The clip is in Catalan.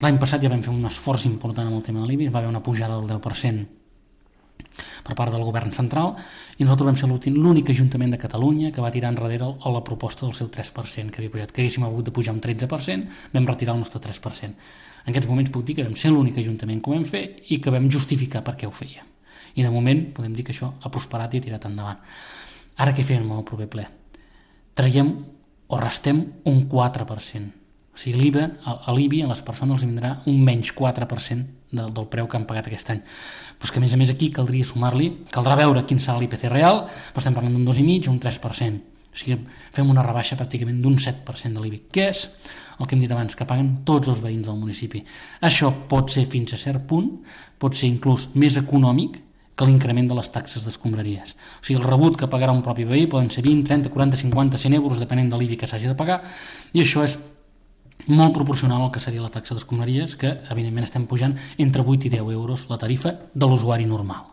L'any passat ja vam fer un esforç important amb el tema de l'IBI, va haver una pujada del 10% per part del govern central, i nosaltres vam ser l'únic ajuntament de Catalunya que va tirar enrere a la proposta del seu 3%, que havia pujat, que haguéssim hagut de pujar un 13%, vam retirar el nostre 3%. En aquests moments puc dir que vam ser l'únic ajuntament que ho vam fer i que vam justificar per què ho fèiem. I de moment podem dir que això ha prosperat i ha tirat endavant. Ara què fem amb el proper ple? Traiem o restem un 4%. O sigui, l'IBI a les persones els vindrà un menys 4% del preu que han pagat aquest any. Però és que a més aquí caldrà veure quin serà l'IPC real, però estem parlant d'un 2,5%, un 3%. O sigui, fem una rebaixa pràcticament d'un 7% de l'IBI, que és el que hem dit abans, que paguen tots els veïns del municipi. Això pot ser fins a cert punt, pot ser inclús més econòmic que l'increment de les taxes d'escombraries. O sigui, el rebut que pagarà un propi veí poden ser 20, 30, 40, 50, 100 euros, depenent de l'IBI que s'hagi de pagar, i això és molt proporcional al que seria la taxa d'escombraries, que evidentment estem pujant entre 8 i 10 euros la tarifa de l'usuari normal.